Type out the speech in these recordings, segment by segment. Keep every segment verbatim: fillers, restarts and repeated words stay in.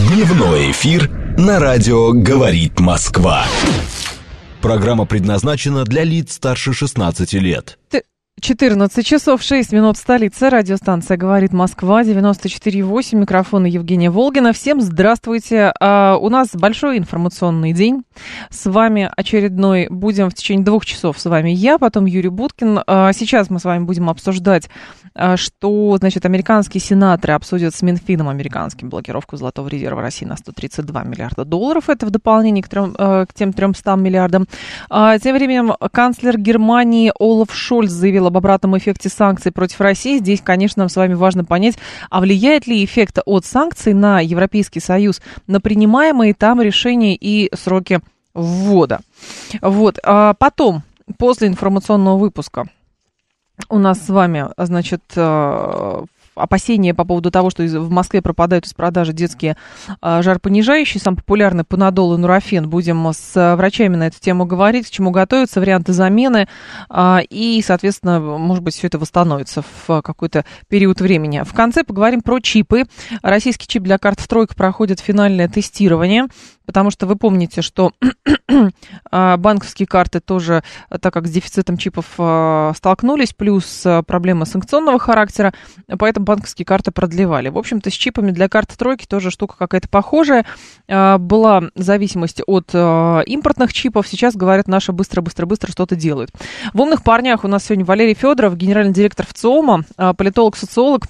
Дневной эфир на радио «Говорит Москва». Программа предназначена для лиц старше шестнадцати лет. четырнадцать часов шесть минут в столице. Радиостанция «Говорит Москва», девяносто четыре и восемь. Микрофон Евгения Волгина. Всем здравствуйте. А, у нас большой информационный день. С вами очередной. Будем в течение двух часов с вами я, потом Юрий Буткин. А, сейчас мы с вами будем обсуждать, а, что, значит, американские сенаторы обсудят с Минфином американским блокировку золотого резерва России на сто тридцать два миллиарда долларов. Это в дополнение к, трем, а, к тем трёмстам миллиардам. А, тем временем канцлер Германии Олаф Шольц заявил об обратном эффекте санкций против России. Здесь, конечно, нам с вами важно понять, а влияет ли эффект от санкций на Европейский Союз, на принимаемые там решения и сроки ввода. Вот. А потом, после информационного выпуска, у нас с вами, значит, опасения по поводу того, что в Москве пропадают из продажи детские а, жаропонижающие, самый популярный панадол и нурофен. Будем с врачами на эту тему говорить, к чему готовиться, варианты замены, а, и, соответственно, может быть, все это восстановится в какой-то период времени. В конце поговорим про чипы. Российский чип для карт в тройку проходит финальное тестирование, потому что вы помните, что банковские карты тоже, так как с дефицитом чипов столкнулись, плюс проблемы санкционного характера, поэтому банковские карты продлевали. В общем-то, с чипами для карты тройки тоже штука какая-то похожая. Была зависимость от импортных чипов. Сейчас, говорят, наши быстро-быстро-быстро что-то делают. В «Умных парнях» у нас сегодня Валерий Федоров, генеральный директор ВЦИОМа, политолог-социолог.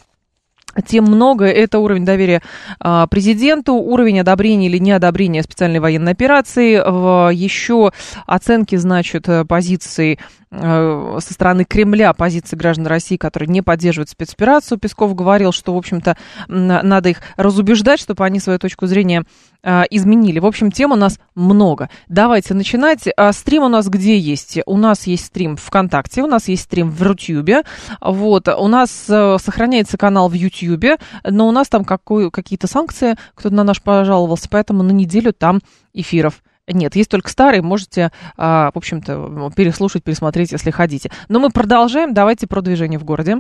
Тем много, это уровень доверия а, президенту, уровень одобрения или неодобрения специальной военной операции, в, еще оценки, значит, позиции а, со стороны Кремля, позиции граждан России, которые не поддерживают спецоперацию. Песков говорил, что, в общем-то, надо их разубеждать, чтобы они свою точку зрения а, изменили. В общем, тем у нас много. Давайте начинать. А, стрим у нас где есть? У нас есть стрим ВКонтакте, у нас есть стрим в Рутюбе, вот, у нас а, сохраняется канал в Ютьюбе, но у нас там какой, какие-то санкции, кто-то на наш пожаловался, поэтому на неделю там эфиров нет. Есть только старые, можете, а, в общем-то, переслушать, пересмотреть, если хотите. Но мы продолжаем, давайте про движение в городе.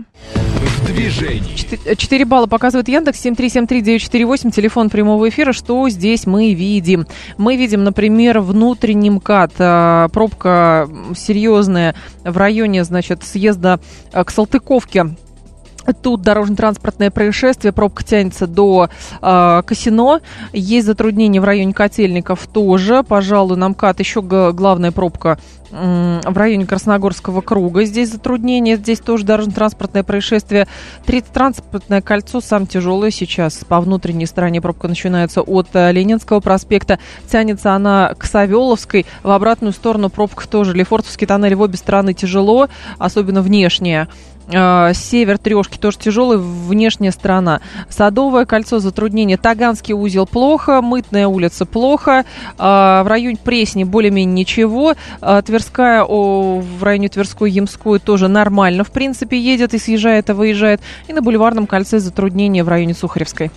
В движении. четыре балла показывает Яндекс, семь три семь три девять четыре восемь, телефон прямого эфира. Что здесь мы видим? Мы видим, например, внутренний МКАД, а, пробка серьезная в районе, значит, съезда а, к Салтыковке. Тут дорожно-транспортное происшествие, пробка тянется до э, Косино, есть затруднения в районе Котельников тоже, пожалуй, на МКАД еще г- главная пробка э, в районе Красногорского круга, здесь затруднения, здесь тоже дорожно-транспортное происшествие. Третье транспортное кольцо, самое тяжелое сейчас, по внутренней стороне пробка начинается от э, Ленинского проспекта, тянется она к Савеловской, в обратную сторону пробка тоже, Лефортовский тоннель в обе стороны тяжело, особенно внешняя. Север Трешки тоже тяжелый, внешняя сторона. Садовое кольцо, затруднение. Таганский узел плохо, Мытная улица плохо. В районе Пресни более-менее ничего. Тверская, о, в районе Тверской, Ямской тоже нормально, в принципе, едет и съезжает, и выезжает. И на Бульварном кольце затруднение в районе Сухаревской.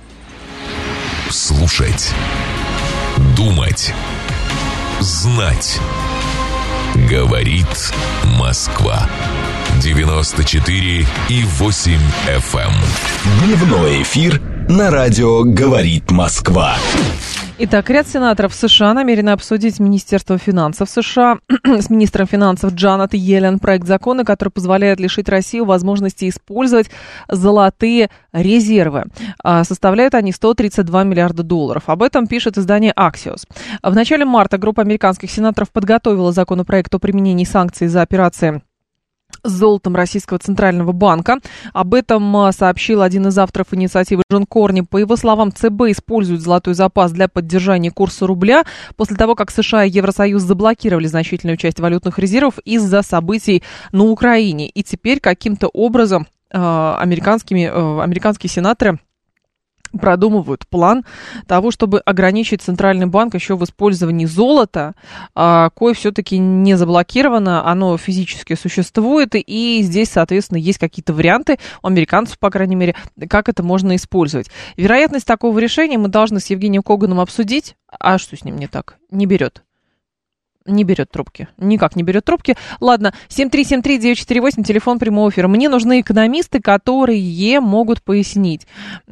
Слушать, думать, знать. Говорит Москва. девяносто четыре и восемь эф эм. Дневной эфир на радио «Говорит Москва». Итак, ряд сенаторов США намерены обсудить с Министерством финансов США, с министром финансов Джанет Йеллен, проект закона, который позволяет лишить Россию возможности использовать золотые резервы. Составляют они сто тридцать два миллиарда долларов. Об этом пишет издание Axios. В начале марта группа американских сенаторов подготовила законопроект о применении санкций за операции с золотом Российского Центрального банка. Об этом сообщил один из авторов инициативы Джон Корни. По его словам, ЦБ использует золотой запас для поддержания курса рубля после того, как США и Евросоюз заблокировали значительную часть валютных резервов из-за событий на Украине. И теперь каким-то образом э, американскими, э, американские сенаторы продумывают план того, чтобы ограничить Центральный банк еще в использовании золота, а, кое все-таки не заблокировано, оно физически существует, и здесь, соответственно, есть какие-то варианты у американцев, по крайней мере, как это можно использовать. Вероятность такого решения мы должны с Евгением Коганом обсудить. А что с ним не так? Не берет. Не берет трубки. Никак не берет трубки. Ладно, семь три семь три девять четыре восемь, телефон прямого эфира. Мне нужны экономисты, которые могут пояснить,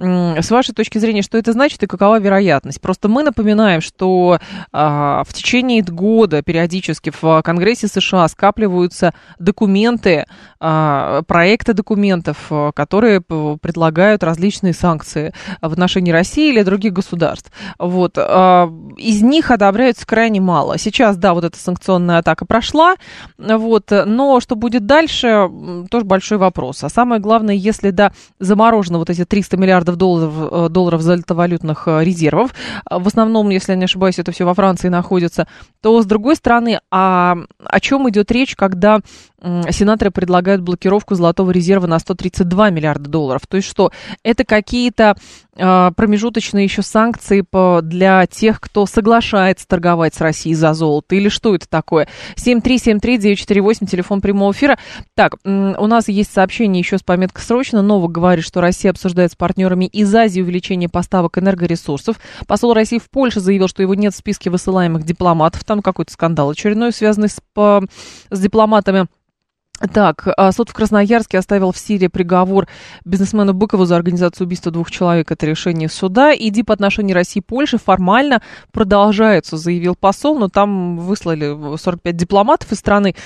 с вашей точки зрения, что это значит и какова вероятность. Просто мы напоминаем, что а, в течение года периодически в Конгрессе США скапливаются документы, а, проекты документов, которые предлагают различные санкции в отношении России или других государств. Вот. А, из них одобряются крайне мало. Сейчас, да, вот эта санкционная атака прошла, вот, но что будет дальше, тоже большой вопрос. А самое главное, если, да, заморожено вот эти триста миллиардов долларов, долларов золотовалютных резервов, в основном, если я не ошибаюсь, это все во Франции находится, то, с другой стороны, а, о чем идет речь, когда сенаторы предлагают блокировку золотого резерва на сто тридцать два миллиарда долларов? То есть что, это какие-то э, промежуточные еще санкции по, для тех, кто соглашается торговать с Россией за золото? Или что это такое? семь три семь три девять четыре восемь, телефон прямого эфира. Так, м- у нас есть сообщение еще с пометкой «Срочно». Новок говорит, что Россия обсуждает с партнерами из Азии увеличение поставок энергоресурсов. Посол России в Польше заявил, что его нет в списке высылаемых дипломатов. Там какой-то скандал очередной, связанный с, по, с дипломатами. Так, суд в Красноярске оставил в силе приговор бизнесмену Быкову за организацию убийства двух человек. Это решение суда. И по отношению России и Польши формально продолжаются, заявил посол, но там выслали сорок пять дипломатов из страны.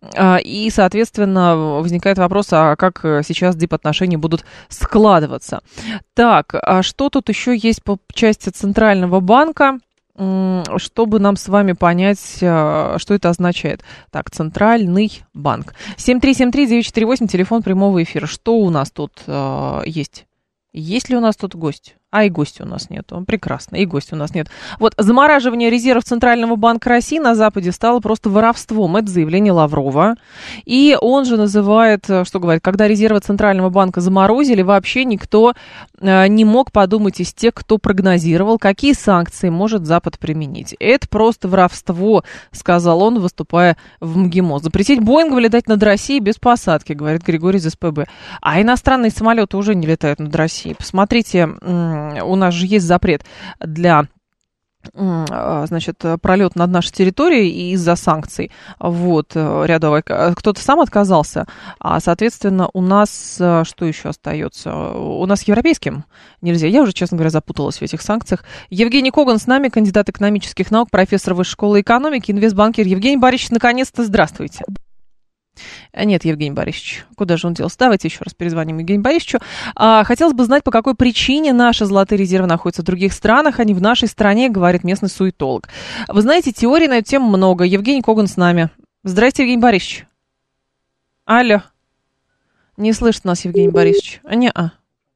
И, соответственно, возникает вопрос, а как сейчас дипотношения будут складываться. Так, а что тут еще есть по части Центрального банка? Чтобы нам с вами понять, что это означает. Так, Центральный банк. семь три семь три девять четыре восемь, телефон прямого эфира. Что у нас тут э, есть? Есть ли у нас тут гость? А и гостя у нас нет. Прекрасно, и гостя у нас нет. Вот, замораживание резервов Центрального банка России на Западе стало просто воровством. Это заявление Лаврова. И он же называет, что говорит, когда резервы Центрального банка заморозили, вообще никто э, не мог подумать из тех, кто прогнозировал, какие санкции может Запад применить. Это просто воровство, сказал он, выступая в МГИМО. Запретить Боингу летать над Россией без посадки, говорит Григорий из СПБ. А иностранные самолеты уже не летают над Россией. Посмотрите, у нас же есть запрет для, значит, пролет над нашей территорией из-за санкций. Вот, рядовой. Кто-то сам отказался, а, соответственно, у нас что еще остается? У нас европейским нельзя. Я уже, честно говоря, запуталась в этих санкциях. Евгений Коган с нами, кандидат экономических наук, профессор Высшей школы экономики, инвестбанкир. Евгений Борисович, наконец-то здравствуйте. Нет, Евгений Борисович, куда же он делся? Давайте еще раз перезвоним Евгению Борисовичу. А, хотелось бы знать, по какой причине наши золотые резервы находятся в других странах, а не в нашей стране, говорит местный суетолог. Вы знаете, теорий на эту тему много. Евгений Коган с нами. Здрасте, Евгений Борисович. Алло. Не слышит нас Евгений Борисович. Не-а.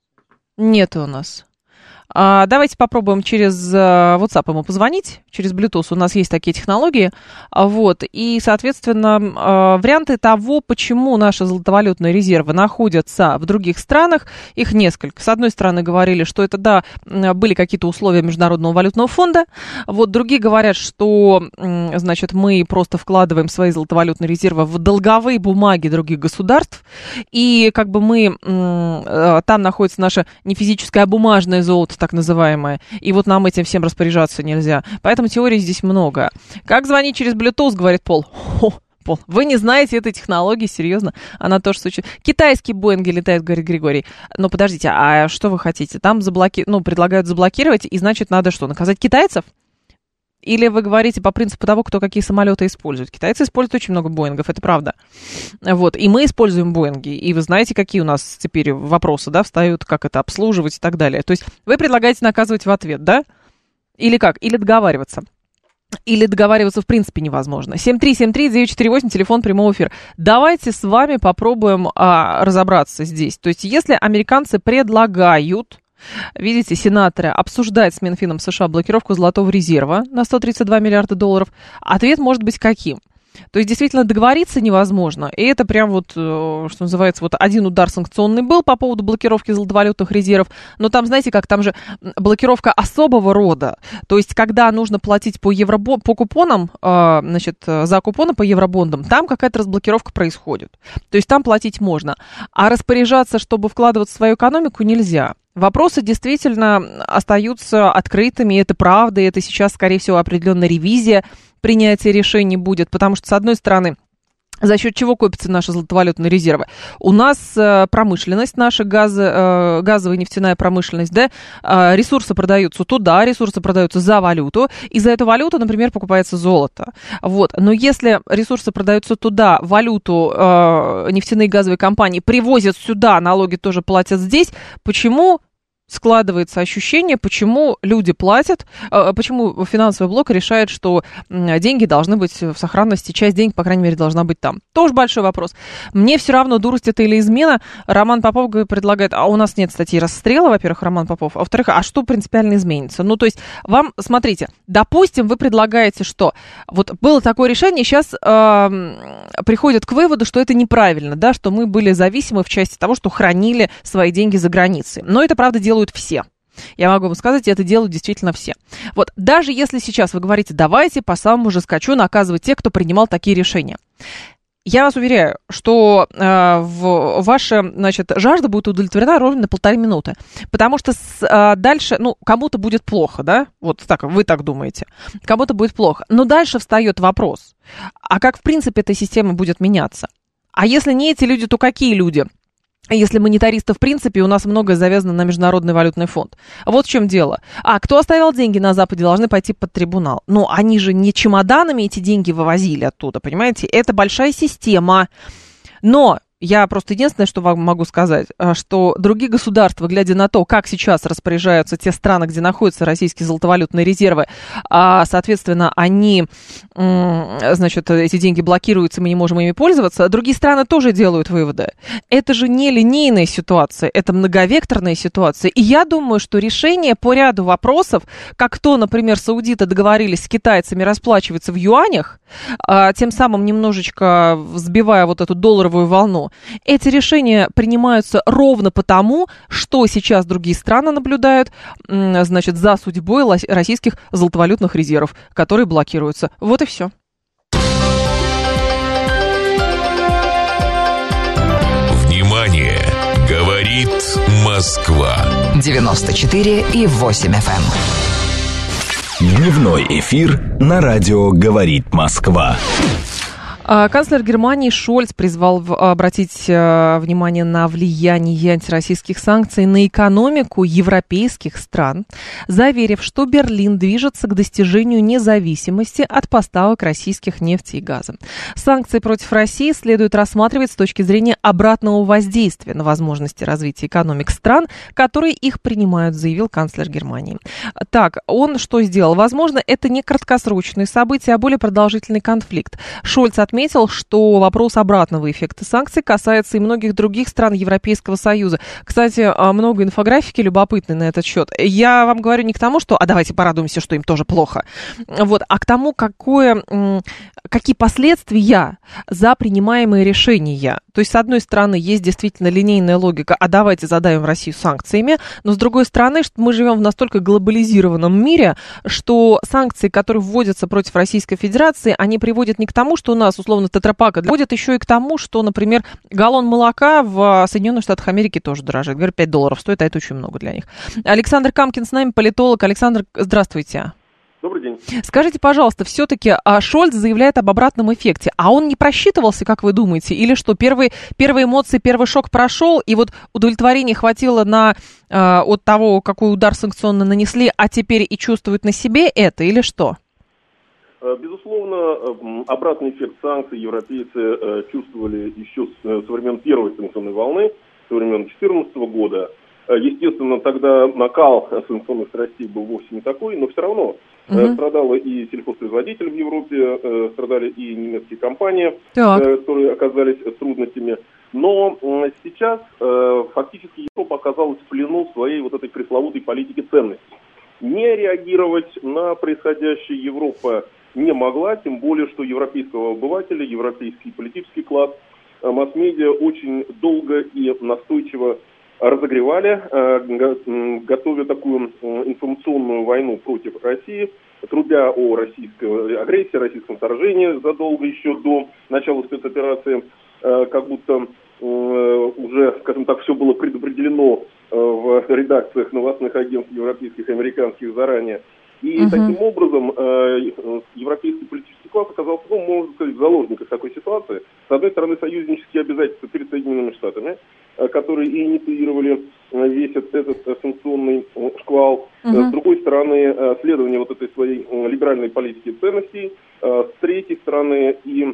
Нет у нас. А, давайте попробуем через uh, WhatsApp ему позвонить, через Bluetooth. У нас есть такие технологии. А, вот. И, соответственно, uh, варианты того, почему наши золотовалютные резервы находятся в других странах, их несколько. С одной стороны, говорили, что это, да, были какие-то условия Международного валютного фонда. Вот. Другие говорят, что, значит, мы просто вкладываем свои золотовалютные резервы в долговые бумаги других государств. И как бы мы, uh, там находится наше не физическое, а бумажное золото, так называемое, и вот нам этим всем распоряжаться нельзя. Поэтому теорий здесь много. Как звонить через Bluetooth, говорит Пол. Хо, Пол, вы не знаете этой технологии, серьезно? Она тоже существует. Китайские Боинги летают, говорит Григорий. Но подождите, а что вы хотите? Там заблоки... ну, предлагают заблокировать, и значит, надо что, наказать китайцев? Или вы говорите по принципу того, кто какие самолеты использует? Китайцы используют очень много Боингов, это правда. Вот, и мы используем Боинги. И вы знаете, какие у нас теперь вопросы, да, встают, как это обслуживать и так далее. То есть вы предлагаете наказывать в ответ, да? Или как? Или договариваться? Или договариваться в принципе невозможно. семь три семь три девять четыре восемь, телефон прямого эфира. Давайте с вами попробуем а, разобраться здесь. То есть если американцы предлагают... Видите, сенаторы обсуждают с Минфином США блокировку золотого резерва на сто тридцать два миллиарда долларов. Ответ может быть каким? То есть, действительно, договориться невозможно. И это прям вот, что называется, вот один удар санкционный был по поводу блокировки золотовалютных резервов. Но там, знаете, как там же блокировка особого рода. То есть, когда нужно платить по, евробо... по купонам, значит, за купоны по евробондам, там какая-то разблокировка происходит. То есть, там платить можно. А распоряжаться, чтобы вкладываться в свою экономику, нельзя. Вопросы действительно остаются открытыми, это правда, и это сейчас, скорее всего, определенная ревизия принятия решений будет, потому что, с одной стороны, за счет чего копятся наши золотовалютные резервы? У нас э, промышленность, наша газы, э, газовая нефтяная промышленность, да, э, ресурсы продаются туда, ресурсы продаются за валюту, и за эту валюту, например, покупается золото. Вот. Но если ресурсы продаются туда, валюту э, нефтяные газовые компании привозят сюда, налоги тоже платят здесь, почему складывается ощущение, почему люди платят, почему финансовый блок решает, что деньги должны быть в сохранности, часть денег, по крайней мере, должна быть там. Тоже большой вопрос. Мне все равно, дурость это или измена. Роман Попов предлагает, а у нас нет статьи расстрела, во-первых, Роман Попов, а во-вторых, а что принципиально изменится? Ну, то есть, вам, смотрите, допустим, вы предлагаете, что вот было такое решение, сейчас э, приходят к выводу, что это неправильно, да, что мы были зависимы в части того, что хранили свои деньги за границей. Но это, правда, дело делают все. Я могу вам сказать, это делают действительно все. Вот даже если сейчас вы говорите, давайте по самому жесткачу наказывать тех, кто принимал такие решения. Я вас уверяю, что э, в, ваша, значит, жажда будет удовлетворена ровно на полторы минуты. Потому что с, э, дальше, ну, кому-то будет плохо, да? Вот так, вы так думаете. Кому-то будет плохо. Но дальше встает вопрос, а как, в принципе, эта система будет меняться? А если не эти люди, то какие люди? Если монетаристы, в принципе, у нас многое завязано на Международный валютный фонд. Вот в чем дело. А кто оставил деньги на Западе, должны пойти под трибунал. Но они же не чемоданами эти деньги вывозили оттуда, понимаете? Это большая система. Но я просто единственное, что вам могу сказать, что другие государства, глядя на то, как сейчас распоряжаются те страны, где находятся российские золотовалютные резервы, а, соответственно, они, значит, эти деньги блокируются, мы не можем ими пользоваться, другие страны тоже делают выводы. Это же не линейная ситуация, это многовекторная ситуация. И я думаю, что решение по ряду вопросов, как то, например, саудиты договорились с китайцами расплачиваться в юанях, тем самым немножечко сбивая вот эту долларовую волну, эти решения принимаются ровно потому, что сейчас другие страны наблюдают, значит, за судьбой российских золотовалютных резервов, которые блокируются. Вот и все. Внимание! Говорит Москва. девяносто четыре и восемь эф эм. Дневной эфир на радио «Говорит Москва». Канцлер Германии Шольц призвал обратить внимание на влияние антироссийских санкций на экономику европейских стран, заверив, что Берлин движется к достижению независимости от поставок российских нефти и газа. Санкции против России следует рассматривать с точки зрения обратного воздействия на возможности развития экономик стран, которые их принимают, заявил канцлер Германии. Так, он что сделал? Возможно, это не краткосрочные события, а более продолжительный конфликт. Шольц отметил, отметил, что вопрос обратного эффекта санкций касается и многих других стран Европейского Союза. Кстати, много инфографики любопытной на этот счет. Я вам говорю не к тому, что, а давайте порадуемся, что им тоже плохо, вот, а к тому, какое, какие последствия за принимаемые решения. То есть, с одной стороны, есть действительно линейная логика, а давайте задавим Россию санкциями, но с другой стороны, что мы живем в настолько глобализированном мире, что санкции, которые вводятся против Российской Федерации, они приводят не к тому, что у нас условно тетрапак, приводят еще и к тому, что, например, галлон молока в Соединенных Штатах Америки тоже дорожает. Говорят, пять долларов стоит, а это очень много для них. Александр Камкин с нами, политолог. Александр, здравствуйте. Добрый день. Скажите, пожалуйста, все-таки Шольц заявляет об обратном эффекте. А он не просчитывался, как вы думаете? Или что, первые, первые эмоции, первый шок прошел, и вот удовлетворения хватило на, э, от того, какой удар санкционно нанесли, а теперь и чувствует на себе это, или что? Безусловно, обратный эффект санкций европейцы чувствовали еще со времен первой санкционной волны, со времен две тысячи четырнадцатого года. Естественно, тогда накал санкционных страстей был вовсе не такой, но все равно uh-huh. страдало и сельхозпроизводители в Европе, страдали и немецкие компании, так. которые оказались трудностями. Но сейчас фактически Европа оказалась в плену своей вот этой пресловутой политики ценностей. Не реагировать на происходящее Европа не могла, тем более, что европейского обывателя, европейский политический класс, масс-медиа очень долго и настойчиво разогревали, готовя такую информационную войну против России, трубя о российской агрессии, российском вторжении задолго еще до начала спецоперации, как будто уже, скажем так, все было предопределено в редакциях новостных агентств европейских и американских заранее. И uh-huh. таким образом европейский политический класс оказался, ну, можно сказать, в заложниках такой ситуации. С одной стороны, союзнические обязательства перед Соединенными Штатами, которые и инициировали весь этот, этот санкционный шквал. Uh-huh. С другой стороны, следование вот этой своей либеральной политики ценностей. С третьей стороны, и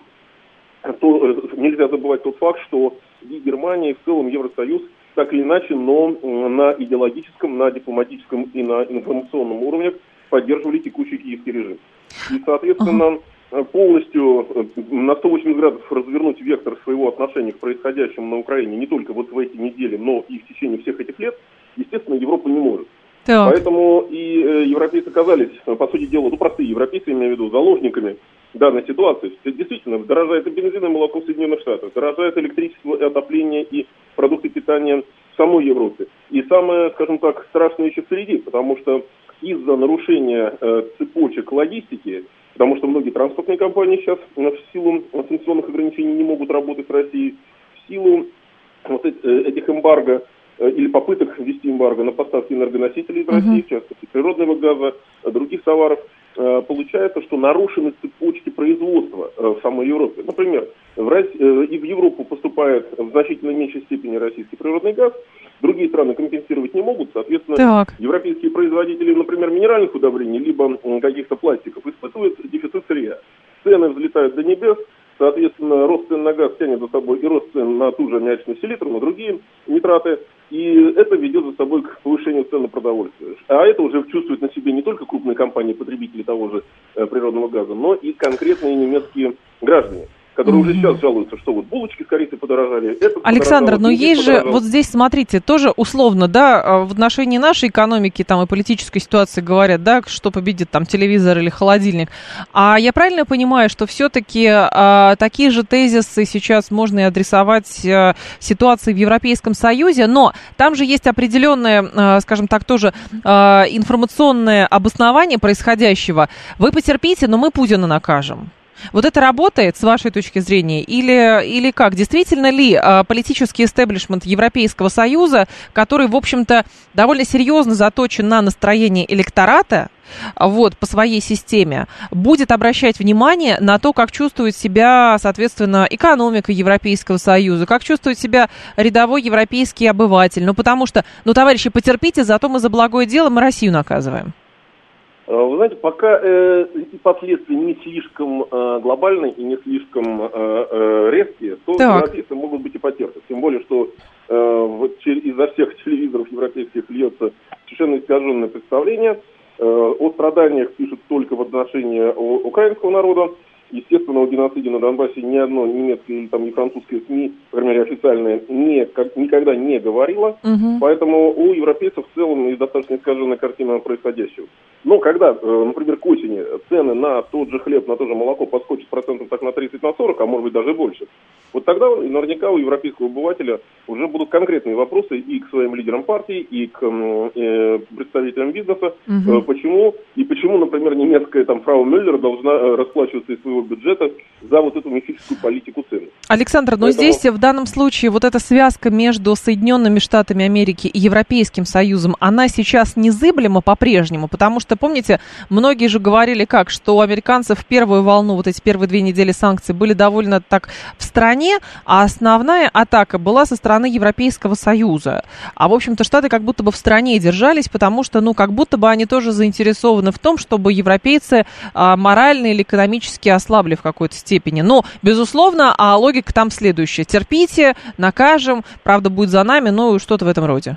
то, нельзя забывать тот факт, что и Германия, и в целом Евросоюз так или иначе, но на идеологическом, на дипломатическом и на информационном уровнях поддерживали текущий киевский режим. И, соответственно, uh-huh. полностью на сто восемьдесят градусов развернуть вектор своего отношения к происходящему на Украине не только вот в эти недели, но и в течение всех этих лет, естественно, Европа не может. Так. Поэтому и э, европейцы оказались, по сути дела, ну, простые европейцы, я имею в виду, заложниками данной ситуации. Действительно, дорожает и бензин, и молоко в Соединенных Штатах, дорожает электричество, и отопление, и продукты питания в самой Европе. И самое, скажем так, страшное еще впереди, потому что из-за нарушения э, цепочек логистики, потому что многие транспортные компании сейчас э, в силу санкционных ограничений не могут работать с Россией, в силу вот эти, э, этих эмбарго э, или попыток ввести эмбарго на поставки энергоносителей из uh-huh. России, в частности природного газа, э, других товаров, э, получается, что нарушены цепочки производства э, в самой Европе. Например, в России, э, и в Европу поступает в значительно меньшей степени российский природный газ, другие страны компенсировать не могут, соответственно, так. европейские производители, например, минеральных удобрений, либо каких-то пластиков, испытывают дефицит сырья. Цены взлетают до небес, соответственно, рост цен на газ тянет за собой и рост цен на ту же аммиачную селитру, на другие нитраты, и это ведет за собой к повышению цен на продовольствие. А это уже чувствуют на себе не только крупные компании-потребители того же э, природного газа, но и конкретные немецкие граждане, которые mm-hmm. уже сейчас жалуются, что вот булочки с корицей подорожали. Александр, но есть же, подорожал. Вот здесь, смотрите, тоже условно, да, в отношении нашей экономики там и политической ситуации говорят, да, что победит там телевизор или холодильник. А я правильно понимаю, что все-таки а, такие же тезисы сейчас можно и адресовать а, ситуации в Европейском Союзе, но там же есть определенное, а, скажем так, тоже а, информационное обоснование происходящего. Вы потерпите, но мы Путина накажем. Вот это работает, с вашей точки зрения, или, или как? Действительно ли а, политический истеблишмент Европейского Союза, который, в общем-то, довольно серьезно заточен на настроение электората, вот, по своей системе, будет обращать внимание на то, как чувствует себя, соответственно, экономика Европейского Союза, как чувствует себя рядовой европейский обыватель? Ну, потому что, ну, товарищи, потерпите, зато мы за благое дело, мы Россию наказываем. Вы знаете, пока э, последствия не слишком э, глобальные и не слишком э, э, резкие, то европейцы могут быть и потерпят. Тем более, что э, вот изо всех телевизоров европейских льется совершенно искаженное представление. Э, о страданиях пишут только в отношении украинского народа. Естественно, о геноциде на Донбассе ни одно немецкое или там, не французское СМИ, по крайней мере, официальное, не, как, никогда не говорило. Угу. Поэтому у европейцев в целом и достаточно искаженная картина происходящего. Но когда, например, к осени цены на тот же хлеб, на то же молоко подскочат процентов так на тридцать, на сорок, а может быть даже больше, вот тогда наверняка у европейского обывателя уже будут конкретные вопросы и к своим лидерам партий, и к э, представителям бизнеса. Угу. Э, почему? И почему, например, немецкая там фрау Мюллер должна э, расплачиваться из своего бюджета за вот эту мифическую политику цен. Александр, но Поэтому... здесь в данном случае вот эта связка между Соединенными Штатами Америки и Европейским Союзом, она сейчас незыблема по-прежнему, потому что, помните, многие же говорили как, что у американцев в первую волну, вот эти первые две недели санкций были довольно так в стороне, а основная атака была со стороны Европейского Союза. А, в общем-то, Штаты как будто бы в стороне держались, потому что, ну, как будто бы они тоже заинтересованы в том, чтобы европейцы а, морально или экономически ослабли в какой-то степени. Но, безусловно, а логика там следующая. Терпите, накажем, правда будет за нами, ну, что-то в этом роде.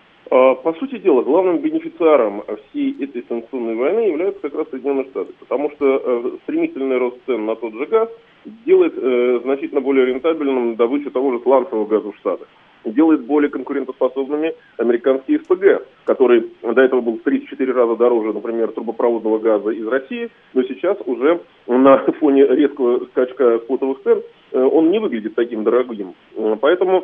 По сути дела, главным бенефициаром всей этой санкционной войны являются как раз Соединенные Штаты, потому что стремительный рост цен на тот же газ делает э, значительно более рентабельным добычу того же сланцевого газа в Штатах, делает более конкурентоспособными американские СПГ, который до этого был в три-четыре раза дороже, например, трубопроводного газа из России, но сейчас уже на фоне резкого скачка спотовых цен э, он не выглядит таким дорогим. Поэтому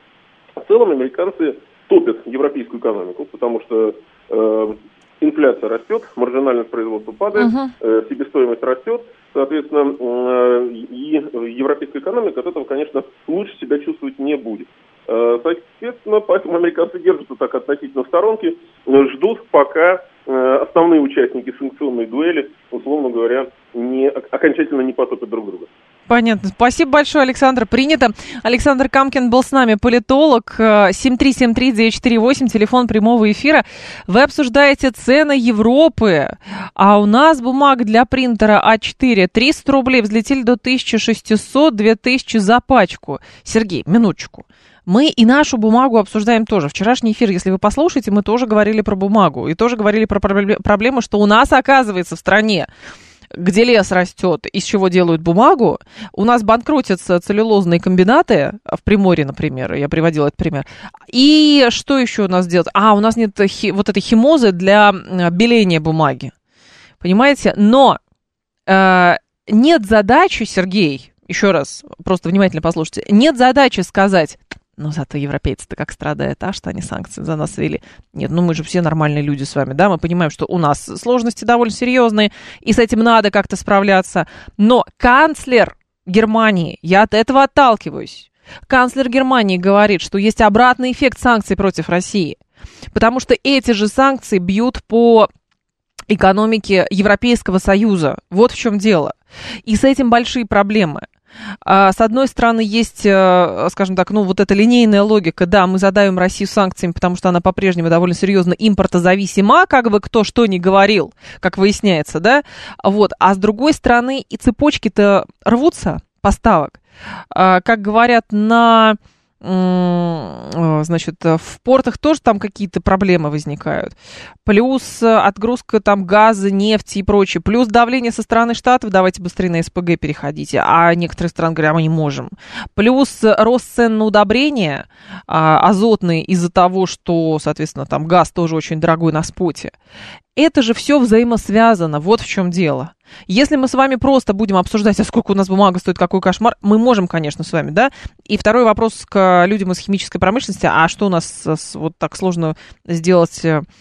в целом американцы топят европейскую экономику, потому что э, инфляция растет, маржинальность производства падает, uh-huh. э, себестоимость растет, Соответственно, и европейская экономика от этого, конечно, лучше себя чувствовать не будет. Соответственно, поэтому американцы держатся так относительно в сторонке, ждут, пока основные участники санкционной дуэли, условно говоря, не, окончательно не потопят друг друга. Понятно. Спасибо большое, Александр. Принято. Александр Камкин был с нами, политолог. семь три семь три девять четыре восемь, телефон прямого эфира. Вы обсуждаете цены Европы, а у нас бумага для принтера а четыре триста рублей взлетели до тысяча шестьсот, две тысячи за пачку. Сергей, минуточку. Мы и нашу бумагу обсуждаем тоже. Вчерашний эфир, если вы послушаете, мы тоже говорили про бумагу. И тоже говорили про проблему, что у нас, оказывается, в стране, где лес растет, из чего делают бумагу, у нас банкротятся целлюлозные комбинаты, в Приморье, например, я приводила этот пример. И что еще у нас делать? А, у нас нет хи, вот этой химозы для беления бумаги. Понимаете? Но э, нет задачи, Сергей, еще раз, просто внимательно послушайте, нет задачи сказать... Ну, зато европейцы-то как страдают, а, что они санкции за нас ввели. Нет, ну мы же все нормальные люди с вами, да, мы понимаем, что у нас сложности довольно серьезные, и с этим надо как-то справляться. Но канцлер Германии, я от этого отталкиваюсь, канцлер Германии говорит, что есть обратный эффект санкций против России, потому что эти же санкции бьют по экономике Европейского Союза. Вот в чем дело. И с этим большие проблемы. С одной стороны, есть, скажем так, ну, вот эта линейная логика, да, мы задавим Россию санкциями, потому что она по-прежнему довольно серьезно импортозависима, как бы кто что ни говорил, как выясняется, да, вот, а с другой стороны, и цепочки-то рвутся поставок, как говорят на... Значит, в портах тоже там какие-то проблемы возникают. Плюс отгрузка там газа, нефти и прочее. Плюс давление со стороны Штатов, давайте быстрее на СПГ переходите. А некоторые страны говорят, мы не можем. Плюс рост цен на удобрения а, азотные из-за того, что, соответственно, там газ тоже очень дорогой на споте. Это же все взаимосвязано, вот в чем дело. Если мы с вами просто будем обсуждать, а сколько у нас бумага стоит, какой кошмар, мы можем, конечно, с вами, да? И второй вопрос к людям из химической промышленности, а что у нас вот так сложно сделать...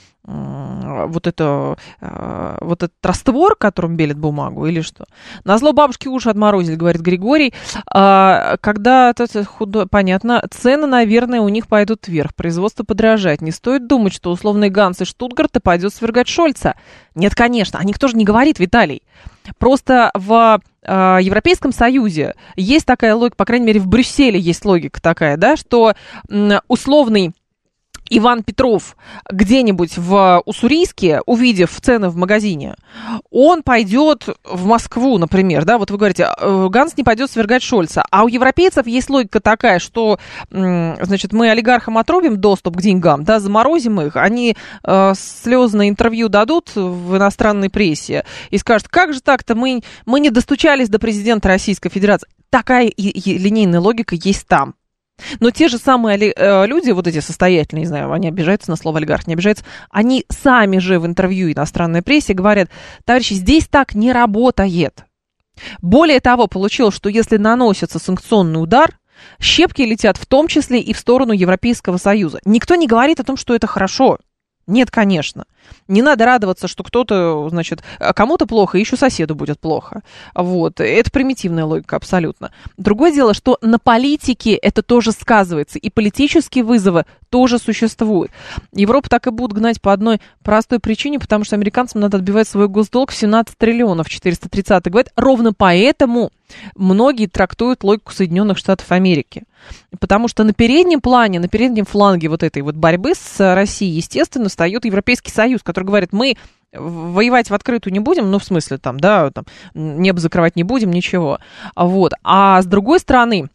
вот это, вот этот раствор, которым белят бумагу, или что? Назло бабушке уши отморозили, говорит Григорий. Когда это худо... понятно, цены, наверное, у них пойдут вверх, производство подорожает. Не стоит думать, что условный Ганс из Штутгарта пойдет свергать Шольца. Нет, конечно, о них тоже не говорит Виталий. Просто в э, Европейском Союзе есть такая логика, по крайней мере, в Брюсселе есть логика такая, да, что м, условный Иван Петров где-нибудь в Уссурийске, увидев цены в магазине, он пойдет в Москву, например, да, вот вы говорите, Ганс не пойдет свергать Шольца, а у европейцев есть логика такая, что, значит, мы олигархам отрубим доступ к деньгам, да, заморозим их, они э, слезное интервью дадут в иностранной прессе и скажут, как же так-то, мы, мы не достучались до президента Российской Федерации. Такая и, и линейная логика есть там. Но те же самые э, люди, вот эти состоятельные, не знаю, они обижаются на слово олигарх, не обижаются, они сами же в интервью иностранной прессе говорят, товарищи, здесь так не работает. Более того, получилось, что если наносится санкционный удар, щепки летят в том числе и в сторону Европейского Союза. Никто не говорит о том, что это хорошо. Нет, конечно. Не надо радоваться, что кто-то, значит, кому-то плохо, и еще соседу будет плохо. Вот. Это примитивная логика абсолютно. Другое дело, что на политике это тоже сказывается, и политические вызовы тоже существуют. Европу так и будут гнать по одной простой причине, потому что американцам надо отбивать свой госдолг в семнадцать триллионов, четыреста тридцать, говорит, ровно поэтому многие трактуют логику Соединенных Штатов Америки. Потому что на переднем плане, на переднем фланге вот этой вот борьбы с Россией, естественно, встает Европейский Союз, который говорит, мы воевать в открытую не будем, ну, в смысле, там, да, там, небо закрывать не будем, ничего. Вот. А с другой стороны,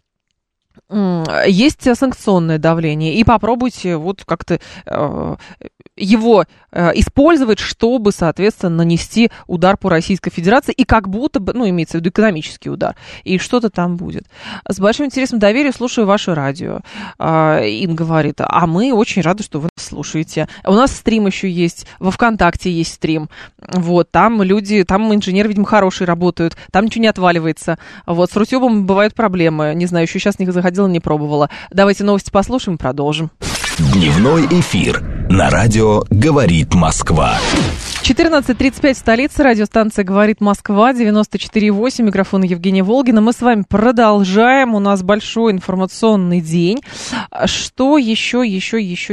есть санкционное давление, и попробуйте вот как-то э, его э, использовать, чтобы, соответственно, нанести удар по Российской Федерации, и как будто бы, ну, имеется в виду экономический удар, и что-то там будет. С большим интересом, доверием слушаю ваше радио. Э, Ин говорит, а мы очень рады, что вы нас слушаете. У нас стрим еще есть, во ВКонтакте есть стрим, вот, там люди, там инженеры, видимо, хорошие работают, там ничего не отваливается, вот, с Рутюбом бывают проблемы, не знаю, еще сейчас не заходила, не пробовала. Давайте новости послушаем и продолжим. Дневной эфир. на радио «Говорит Москва». четырнадцать тридцать пять, столица, радиостанция «Говорит Москва», девяносто четыре и восемь, микрофон Евгения Волгина. Мы с вами продолжаем, у нас большой информационный день. Что еще, еще, еще,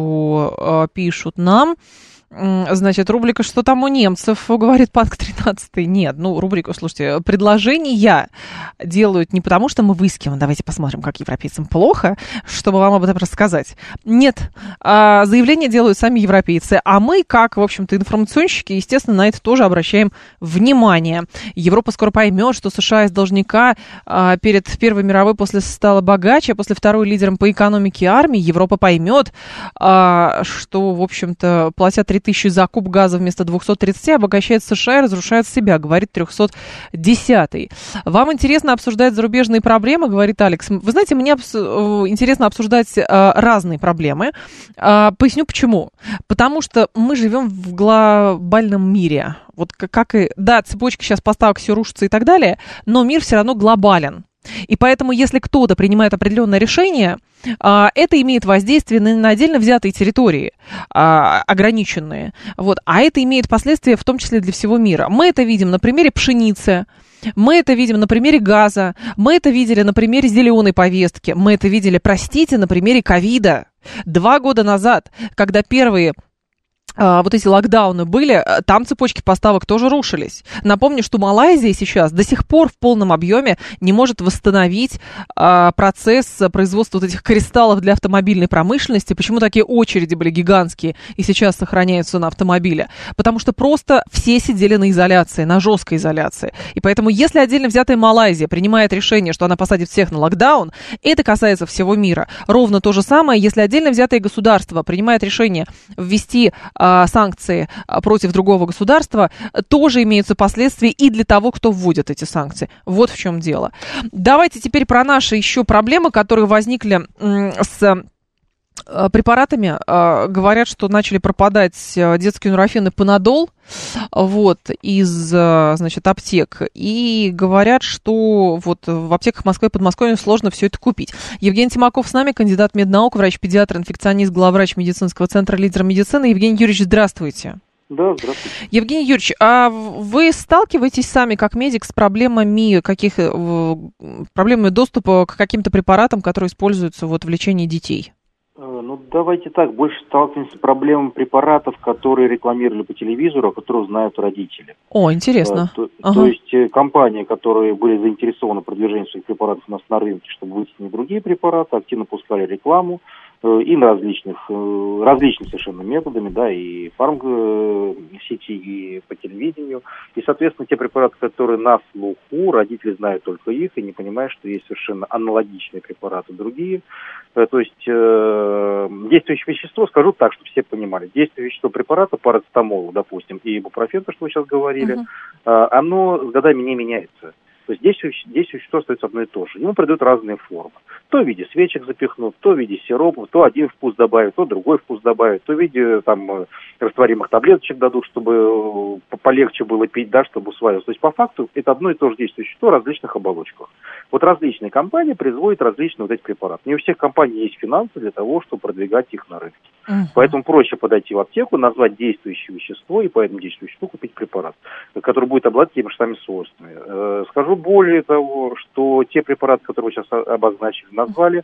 еще пишут нам? Значит, рубрика «Что там у немцев?» говорит Панк тринадцатый. Нет, ну, рубрика, слушайте, предложения делают не потому, что мы выискиваем, давайте посмотрим, как европейцам плохо, чтобы вам об этом рассказать. Нет, заявления делают сами европейцы, а мы, как, в общем-то, информационщики, естественно, на это тоже обращаем внимание. Европа скоро поймет, что США из должника перед Первой мировой после стала богаче, а после Второй лидером по экономике и армии. Европа поймет, что, в общем-то, платя три тысячи за куб газа вместо двухсот тридцати, обогащает США и разрушает себя, говорит трехсот десятый. Вам интересно обсуждать зарубежные проблемы, говорит Алекс. Вы знаете, мне абс- интересно обсуждать а, разные проблемы. А, поясню почему. Потому что мы живем в глобальном мире. Вот как, как и... Да, цепочка сейчас поставок, все рушится и так далее, но мир все равно глобален. И поэтому, если кто-то принимает определенное решение, это имеет воздействие на отдельно взятые территории, ограниченные. Вот. А это имеет последствия в том числе для всего мира. Мы это видим на примере пшеницы, мы это видим на примере газа, мы это видели на примере зеленой повестки, мы это видели, простите, на примере ковида. Два года назад, когда первые... вот эти локдауны были, там цепочки поставок тоже рушились. Напомню, что Малайзия сейчас до сих пор в полном объеме не может восстановить а, процесс производства вот этих кристаллов для автомобильной промышленности. Почему такие очереди были гигантские и сейчас сохраняются на автомобиле? Потому что просто все сидели на изоляции, на жесткой изоляции. И поэтому, если отдельно взятая Малайзия принимает решение, что она посадит всех на локдаун, это касается всего мира. Ровно то же самое, если отдельно взятое государство принимает решение ввести санкции против другого государства, тоже имеются последствия и для того, кто вводит эти санкции. Вот в чем дело. Давайте теперь про наши еще проблемы, которые возникли с препаратами. Говорят, что начали пропадать детские нурофен и панадол вот, из, значит, аптек. И говорят, что вот в аптеках Москвы и Подмосковья сложно все это купить. Евгений Тимаков с нами, кандидат меднаук, врач-педиатр, инфекционист, главврач медицинского центра «Лидер медицины». Евгений Юрьевич, здравствуйте. Да, здравствуйте. Евгений Юрьевич, а вы сталкиваетесь сами как медик с проблемами, каких, проблемами доступа к каким-то препаратам, которые используются вот в лечении детей? Ну, давайте так, больше сталкиваемся с проблемой препаратов, которые рекламировали по телевизору, о которых знают родители. О, интересно. То, ага. то есть компании, которые были заинтересованы в продвижении своих препаратов у нас на рынке, чтобы вытеснить другие препараты, активно пускали рекламу и на различных, различными совершенно методами, да, и фармсети, и по телевидению. И, соответственно, те препараты, которые на слуху, родители знают только их и не понимают, что есть совершенно аналогичные препараты другие. То есть э, действующее вещество, скажу так, чтобы все понимали, действующее вещество препарата, парацетамола, допустим, и ибупрофен, то, что вы сейчас говорили, uh-huh. э, оно с годами не меняется. То есть действующее, действующее вещество остается одно и то же. Ему придают разные формы. То в виде свечек запихнут, то в виде сиропов, то один вкус добавят, то другой вкус добавят, то в виде там растворимых таблеточек дадут, чтобы полегче было пить, да, чтобы усваивалось. То есть по факту это одно и то же действующее вещество в различных оболочках. Вот различные компании производят различные вот эти препараты. Не у всех компаний есть финансы для того, чтобы продвигать их на рынке. Uh-huh. Поэтому проще подойти в аптеку, назвать действующее вещество и по этому действующему веществу купить препарат, который будет обладать теми же самыми свойствами. Скажу более того, что те препараты, которые вы сейчас обозначили, назвали,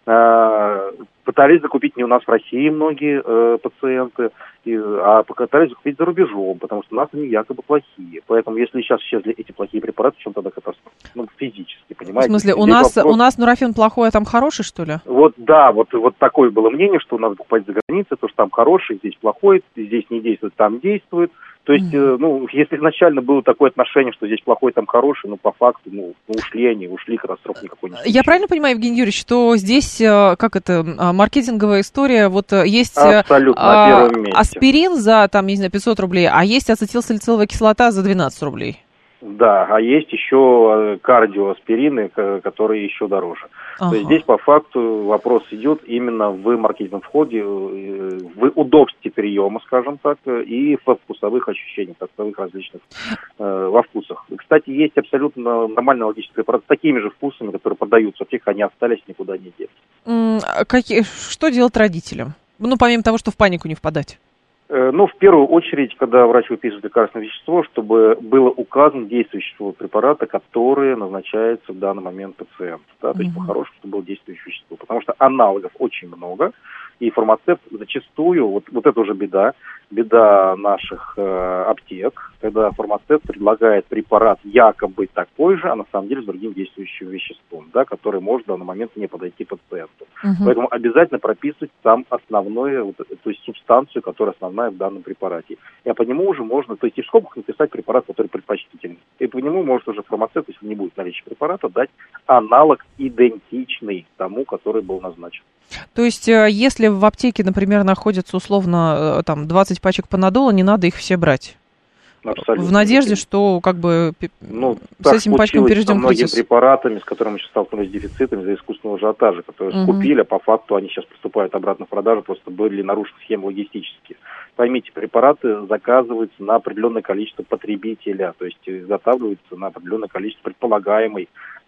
пытались закупить не у нас в России многие э, пациенты, и, а пытались закупить за рубежом, потому что у нас они якобы плохие. Поэтому если сейчас исчезли эти плохие препараты, в чем тогда катастрофа? Ну, физически, понимаете? В смысле, у нас, вопрос... у нас нурофен плохой, а там хороший, что ли? Вот, да, вот, вот такое было мнение, что надо покупать за границей, то, что там хороший, здесь плохой, здесь не действует, там действует. То есть, mm-hmm. э, ну, если изначально было такое отношение, что здесь плохой, там хороший, ну, по факту, ну, ушли они, ушли, катастроф никакой не случилось. Я правильно понимаю, Евгений Юрьевич, что здесь, как это, маркетинговая история, вот есть абсолютно, на первом месте. Аспирин за, там, не знаю, пятьсот рублей, а есть ацетилсалициловая кислота за двенадцать рублей. Да, а есть еще кардиоаспирины, которые еще дороже. Ага. То есть здесь по факту вопрос идет именно в маркетинговом входе, в удобстве приема, скажем так, и в вкусовых ощущениях, вкусовых различных, э, во вкусах. Кстати, есть абсолютно нормальные логические препараты с такими же вкусами, которые продаются в аптеках, они остались, никуда не делись. Какие, что делать родителям? Ну, помимо того, что в панику не впадать. Ну, в первую очередь, когда врач выписывает лекарственное вещество, чтобы было указано действующее препарата, которое назначается в данный момент пациенту. Да, то есть, угу. по-хорошему, чтобы было действующее вещество. Потому что аналогов очень много, и фармацевт зачастую, вот, вот это уже беда, беда наших э, аптек, когда фармацевт предлагает препарат якобы такой же, а на самом деле с другим действующим веществом, да, который может в данный момент не подойти пациенту. Угу. Поэтому обязательно прописывать там основное, вот, то есть субстанцию, которая основная в данном препарате. И по нему уже можно, то есть и в скобках написать препарат, который предпочтительный. И по нему может уже фармацевт, если не будет наличия препарата, дать аналог идентичный тому, который был назначен. То есть, если в аптеке, например, находится условно там двадцать пачек панадола, не надо их все брать? Абсолютно. В надежде, что как бы ну, с этими пачками перейдем к кризису. Со многими препаратами, с которыми мы сейчас столкнулись с дефицитом из-за искусственного ажиотажа, которые угу. скупили, а по факту они сейчас поступают обратно в продажу, просто были нарушены схемы логистические. Поймите, препараты заказываются на определенное количество потребителя, то есть изготавливаются на определенное количество предполагаемой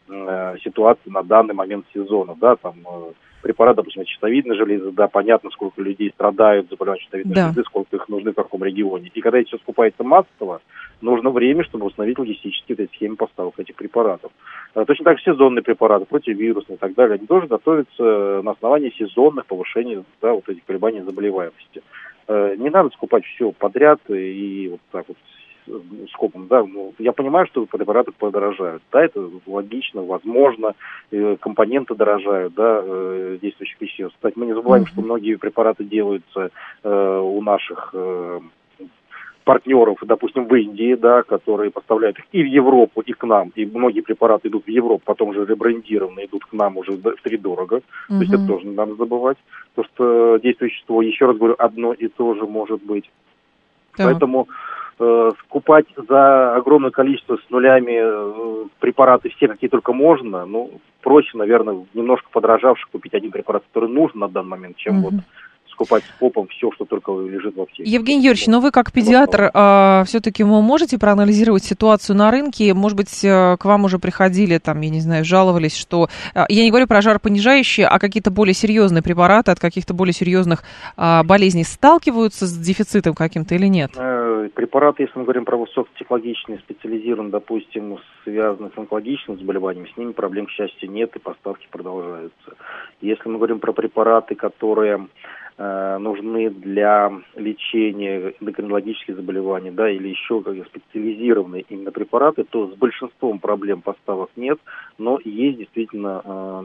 э, ситуации на данный момент сезона, да, там... Э, препарат, допустим, щитовидной железы, да, понятно, сколько людей страдают заболеванием щитовидной да. железы, сколько их нужны в каком регионе. И когда это все скупается массово, нужно время, чтобы установить логистические эти схемы поставок этих препаратов. Точно так же сезонные препараты, противовирусные и так далее, они тоже готовятся на основании сезонных повышений, да, вот этих колебаний заболеваемости. Не надо скупать все подряд и вот так вот скопом, да, ну, я понимаю, что препараты подорожают, да, это логично, возможно, э, компоненты дорожают, да, э, действующих веществ. Кстати, мы не забываем, mm-hmm. что многие препараты делаются э, у наших э, партнеров, допустим, в Индии, да, которые поставляют их и в Европу, и к нам, и многие препараты идут в Европу, потом уже ребрендированные идут к нам уже втридорого, mm-hmm. то есть это тоже не надо забывать, потому что действующее вещество, еще раз говорю, одно и то же может быть. Так. Поэтому э, скупать за огромное количество с нулями э, препараты все, какие только можно, ну, проще, наверное, немножко подорожавших купить один препарат, который нужен на данный момент, чем mm-hmm. вот скупать скопом все, что только лежит в аптеке. Евгений Юрьевич, но вы как педиатр а, все-таки вы можете проанализировать ситуацию на рынке? Может быть, к вам уже приходили, там, я не знаю, жаловались, что... Я не говорю про жаропонижающие, а какие-то более серьезные препараты от каких-то более серьезных а, болезней сталкиваются с дефицитом каким-то или нет? Препараты, если мы говорим про высокотехнологичные, специализированные, допустим, связанные с онкологичными заболеваниями, с ними проблем, к счастью, нет, и поставки продолжаются. Если мы говорим про препараты, которые э, нужны для лечения эндокринологических заболеваний, да, или еще как специализированные именно препараты, то с большинством проблем поставок нет, но есть действительно э,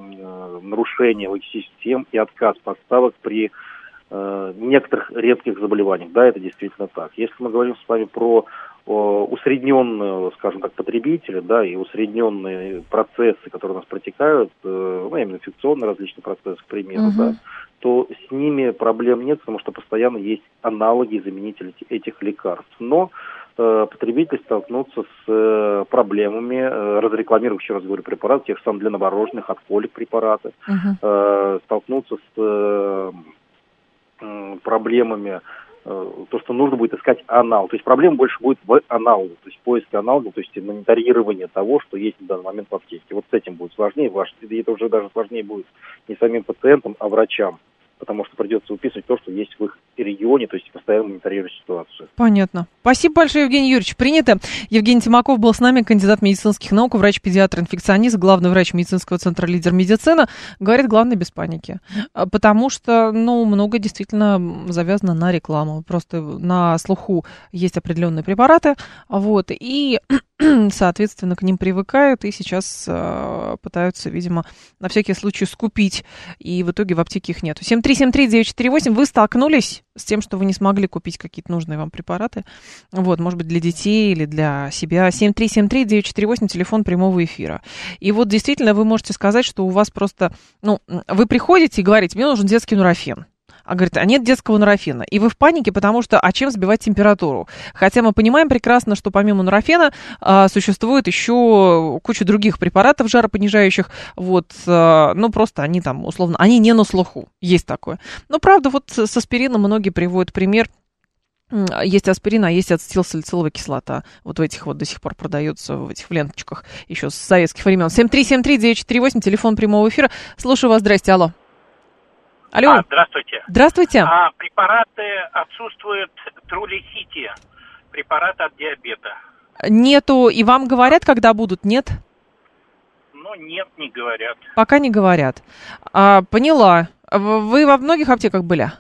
э, нарушение логистических систем и отказ поставок при некоторых редких заболеваниях. Да, это действительно так. Если мы говорим с вами про о, усредненные, скажем так, потребители, да, и усредненные процессы, которые у нас протекают, э, ну, именно инфекционные различные процессы, к примеру, uh-huh. да, то с ними проблем нет, потому что постоянно есть аналоги, заменители этих лекарств. Но э, потребители столкнутся с э, проблемами, э, разрекламируя, еще раз говорю, препараты, тех самых для новорожденных, от колик препараты, uh-huh. э, столкнутся с э, проблемами, то, что нужно будет искать аналог. То есть проблема больше будет в аналоге, то есть поиске аналога, то есть мониторирование того, что есть в данный момент в аптеке. Вот с этим будет сложнее, и это уже даже сложнее будет не самим пациентам, а врачам, потому что придется выписывать то, что есть в их регионе, то есть постоянно мониторировать ситуацию. Понятно. Спасибо большое, Евгений Юрьевич. Принято. Евгений Тимаков был с нами, кандидат медицинских наук, врач-педиатр, инфекционист, главный врач медицинского центра «Лидер медицина». Говорит, главное, без паники. Потому что, ну, много действительно завязано на рекламу. Просто на слуху есть определенные препараты, вот, и... соответственно, к ним привыкают и сейчас э, пытаются, видимо, на всякий случай скупить, и в итоге в аптеке их нету. семь три семь три девять четыре восемь. Вы столкнулись с тем, что вы не смогли купить какие-то нужные вам препараты? Вот, может быть, для детей или для себя. семь три семь три девять четыре восемь, телефон прямого эфира. И вот действительно вы можете сказать, что у вас просто, ну, вы приходите и говорите, мне нужен детский нурофен. А говорит, а нет детского нурофена. И вы в панике, потому что, а чем сбивать температуру? Хотя мы понимаем прекрасно, что помимо нурофена а, существует еще куча других препаратов жаропонижающих. Вот, а, ну, просто они там, условно, они не на слуху. Есть такое. Но, правда, вот с аспирином многие приводят пример. Есть аспирин, а есть ацетилсалициловая кислота. Вот в этих вот до сих пор продается, в этих в ленточках еще с советских времен. семь три семь три девять четыре восемь, телефон прямого эфира. Слушаю вас, здрасте, алло. Алло. А, здравствуйте. Здравствуйте. А препараты отсутствуют Трулисити, препарат от диабета. Нету, и вам говорят, когда будут, нет? Ну, нет, не говорят. Пока не говорят. А, поняла. Вы во многих аптеках были?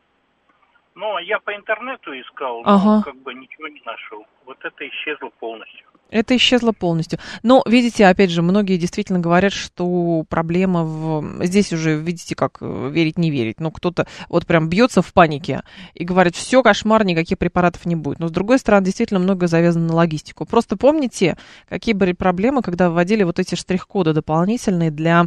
Ну, я по интернету искал, ага. но как бы ничего не нашел. Вот это исчезло полностью. Это исчезло полностью. Но, видите, опять же, многие действительно говорят, что проблема в... Здесь уже, видите, как верить, не верить. Ну, кто-то вот прям бьется в панике и говорит, все, кошмар, никаких препаратов не будет. Но, с другой стороны, действительно многое завязано на логистику. Просто помните, какие были проблемы, когда вводили вот эти штрих-коды дополнительные для...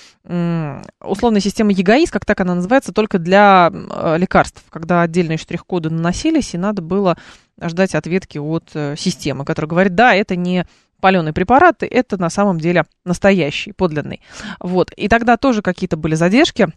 условная система ЕГАИС, как так она называется, только для э, лекарств, когда отдельные штрих-коды наносились, и надо было ждать ответки от э, системы, которая говорит, да, это не паленые препараты, это на самом деле настоящий, подлинный. Вот. И тогда тоже какие-то были задержки,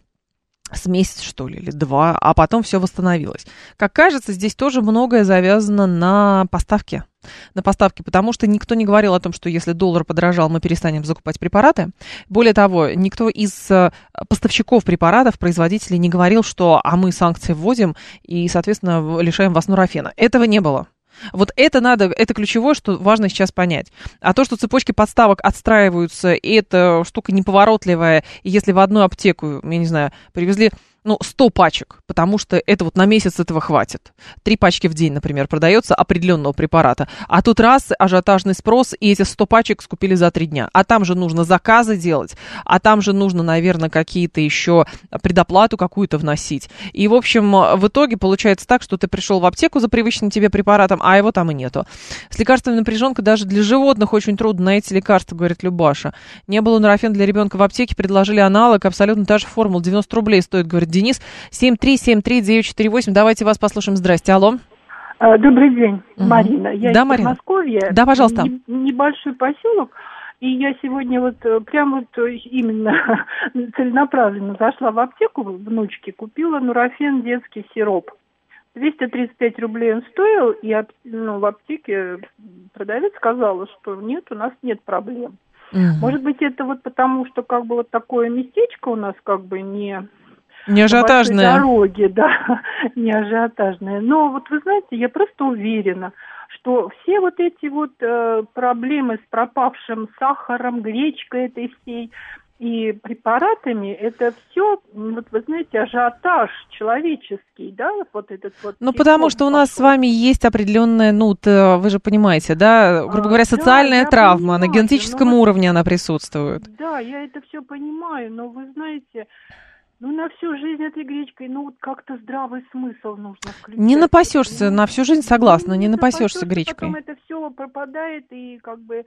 с месяца, что ли, или два, а потом все восстановилось. Как кажется, здесь тоже многое завязано на поставки. На поставки, потому что никто не говорил о том, что если доллар подорожал, мы перестанем закупать препараты. Более того, никто из поставщиков препаратов, производителей не говорил, что а мы санкции вводим и, соответственно, лишаем вас нурофена. Этого не было. Вот это надо, это ключевое, что важно сейчас понять. А то, что цепочки подставок отстраиваются, и это штука неповоротливая, и если в одну аптеку, я не знаю, привезли, ну, сто пачек, потому что это вот на месяц этого хватит. Три пачки в день, например, продается определенного препарата. А тут раз, ажиотажный спрос, и эти сто пачек скупили за три дня. А там же нужно заказы делать, а там же нужно, наверное, какие-то еще предоплату какую-то вносить. И, в общем, в итоге получается так, что ты пришел в аптеку за привычным тебе препаратом, а его там и нету. С лекарствами напряженка даже для животных очень трудно найти лекарства, говорит Любаша. Не было нурофена для ребенка в аптеке, предложили аналог, абсолютно та же формула, девяносто рублей стоит, говорит Денис. семь три семь три девять четыре восемь. Давайте вас послушаем. Здрасте. Алло. Добрый день, угу. Марина. Я да, из Марина. Подмосковья. Да, пожалуйста. Не, небольшой поселок. И я сегодня вот прям вот именно целенаправленно зашла в аптеку внучки, купила нурофен детский сироп. двести тридцать пять рублей он стоил, и ну, в аптеке продавец сказала, что нет, у нас нет проблем. Угу. Может быть, это вот потому, что как бы вот такое местечко у нас как бы не... Не ажиотажное. На дороге, да, не ажиотажное. Но вот вы знаете, я просто уверена, что все вот эти вот э, проблемы с пропавшим сахаром, гречкой этой всей и препаратами, это все, вот вы знаете, ажиотаж человеческий, да, вот этот вот. Ну, потому что у нас с вами есть определенная, ну, вы же понимаете, да, грубо говоря, социальная да, травма, понимаю, на генетическом но... уровне она присутствует. Да, я это все понимаю, но вы знаете... Ну, на всю жизнь этой гречкой, ну, вот как-то здравый смысл нужно включать. Не напасешься, на всю жизнь согласна, ну, не, не напасешься гречкой. Потом это все пропадает, и как бы...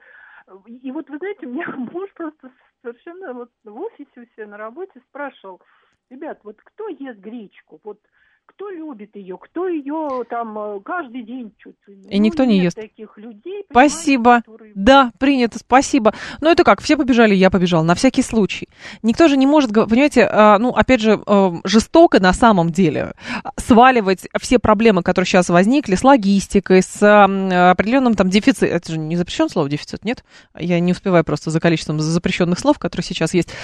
И вот, вы знаете, у меня муж просто совершенно вот в офисе у себя на работе спрашивал, ребят, вот кто ест гречку? Вот кто любит ее, кто ее там каждый день чувствует. И ну, никто не ест. Таких людей, спасибо. Которые... Да, принято, спасибо. Ну, это как, все побежали, я побежал, на всякий случай. Никто же не может, понимаете, ну, опять же, жестоко на самом деле сваливать все проблемы, которые сейчас возникли, с логистикой, с определенным там дефицитом. Это же не запрещено слово дефицит, нет? Я не успеваю просто за количеством запрещенных слов, которые сейчас есть.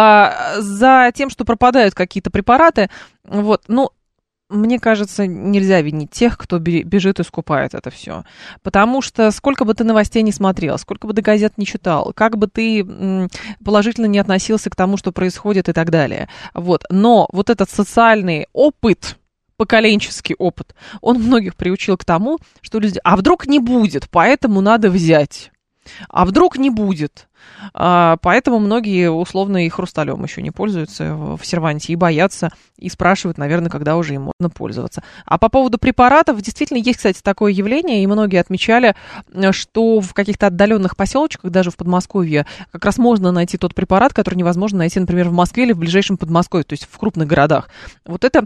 А за тем, что пропадают какие-то препараты, вот, ну, мне кажется, нельзя винить тех, кто бежит и скупает это все. Потому что сколько бы ты новостей не смотрел, сколько бы ты газет не читал, как бы ты положительно не относился к тому, что происходит и так далее. Вот. Но вот этот социальный опыт, поколенческий опыт, он многих приучил к тому, что люди... А вдруг не будет, поэтому надо взять. А вдруг не будет. А, поэтому многие условно и хрусталем еще не пользуются в серванте и боятся, и спрашивают, наверное, когда уже им можно пользоваться. А по поводу препаратов, действительно есть, кстати, такое явление, и многие отмечали, что в каких-то отдаленных поселочках, даже в Подмосковье, как раз можно найти тот препарат, который невозможно найти, например, в Москве или в ближайшем Подмосковье, то есть в крупных городах. Вот это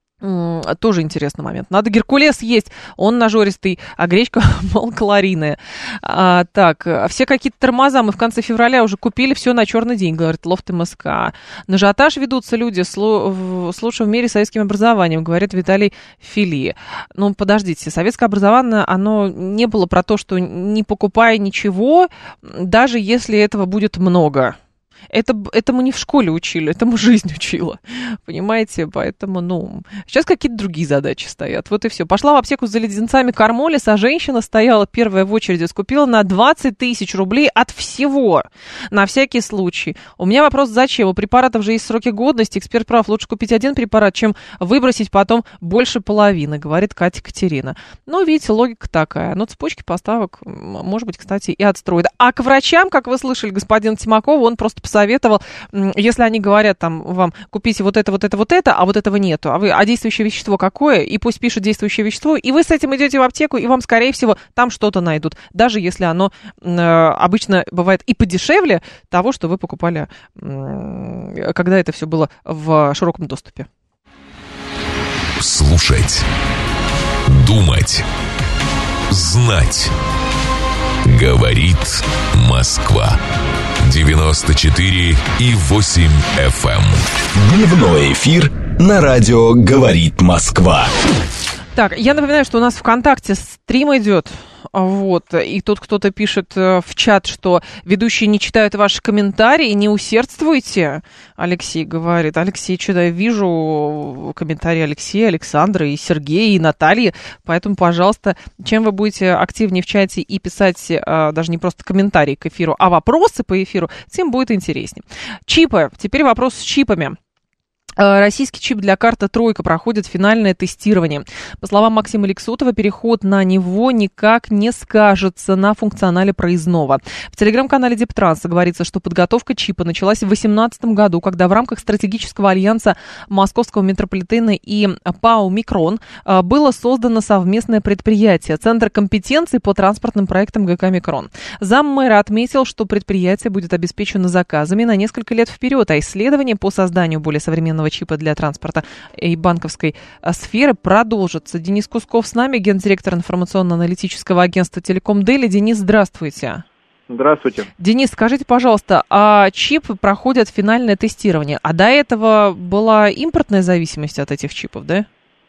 тоже интересный момент. Надо Геркулес есть, он нажористый, а гречка малокалорийная. А, так, все какие-то тормоза мы в конце февраля уже купили, все на черный день, говорит Лофт МСК. На ажиотаж ведутся люди с, с лучшим в мире советским образованием, говорит Виталий Фили. Ну, подождите, советское образование, оно не было про то, что не покупай ничего, даже если этого будет много. Это, это мы не в школе учили, это мы жизнь учила, понимаете? Поэтому, ну, сейчас какие-то другие задачи стоят. Вот и все. Пошла в аптеку за леденцами Кармолис, а женщина стояла первая в очереди, скупила на двадцать тысяч рублей от всего, на всякий случай. У меня вопрос, зачем? У препаратов же есть сроки годности, эксперт прав, лучше купить один препарат, чем выбросить потом больше половины, говорит Катя Катерина. Ну, видите, логика такая. Но цепочки поставок, может быть, кстати, и отстроят. А к врачам, как вы слышали, господин Тимаков, он просто посоветовал, если они говорят там вам, купите вот это, вот это, вот это, а вот этого нету, а вы, а действующее вещество какое, и пусть пишут действующее вещество, и вы с этим идете в аптеку, и вам, скорее всего, там что-то найдут, даже если оно э, обычно бывает и подешевле того, что вы покупали, э, когда это все было в широком доступе. Слушать, думать, знать. Говорит Москва. девяносто четыре и восемь эф эм. Дневной эфир на радио «Говорит Москва». Так, я напоминаю, что у нас ВКонтакте стрим идет. Вот, и тут кто-то пишет в чат, что ведущие не читают ваши комментарии, не усердствуйте, Алексей говорит. Алексей, что-то я вижу комментарии Алексея, Александра, и Сергея, и Натальи, поэтому, пожалуйста, чем вы будете активнее в чате и писать даже не просто комментарии к эфиру, а вопросы по эфиру, тем будет интереснее. Чипы, теперь вопрос с чипами. Российский чип для карты «Тройка» проходит финальное тестирование. По словам Максима Лексутова, переход на него никак не скажется на функционале проездного. В телеграм-канале Дептранса говорится, что подготовка чипа началась в две тысячи восемнадцатом году, когда в рамках стратегического альянса Московского метрополитена и ПАО «Микрон» было создано совместное предприятие «Центр компетенций по транспортным проектам ГК «Микрон». Заммэра отметил, что предприятие будет обеспечено заказами на несколько лет вперед, а исследования по созданию более современного чипа для транспорта и банковской сферы продолжатся. Денис Кусков с нами, гендиректор информационно-аналитического агентства «Телеком Дели». Денис, здравствуйте. Здравствуйте. Денис, скажите, пожалуйста, а чипы проходят финальное тестирование, а до этого была импортная зависимость от этих чипов, да?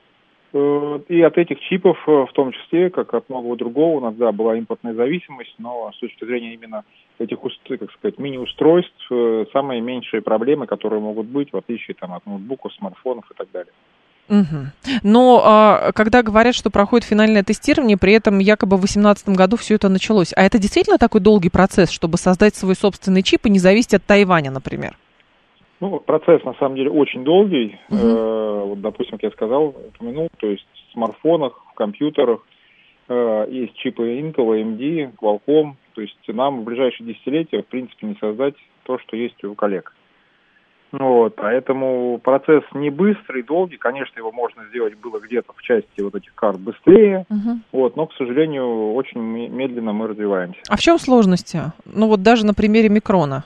И от этих чипов, в том числе, как от многого другого, у нас, да, была импортная зависимость, но с точки зрения именно этих, как сказать, мини-устройств, самые меньшие проблемы, которые могут быть, в отличие там, от ноутбуков, смартфонов и так далее. Угу. Но а, когда говорят, что проходит финальное тестирование, при этом якобы в две тысячи восемнадцатом году все это началось. А это действительно такой долгий процесс, чтобы создать свой собственный чип и не зависеть от Тайваня, например? Ну, процесс, на самом деле, очень долгий. Uh-huh. Э, вот, допустим, как я сказал, упомянул, то есть в смартфонах, в компьютерах э, есть чипы Intel, эй эм ди, Qualcomm. То есть нам в ближайшие десятилетия, в принципе, не создать то, что есть у коллег. Вот, поэтому процесс не быстрый, долгий. Конечно, его можно сделать было где-то в части вот этих карт быстрее, uh-huh. вот, но, к сожалению, очень медленно мы развиваемся. А в чем сложности? Ну, вот даже на примере Микрона.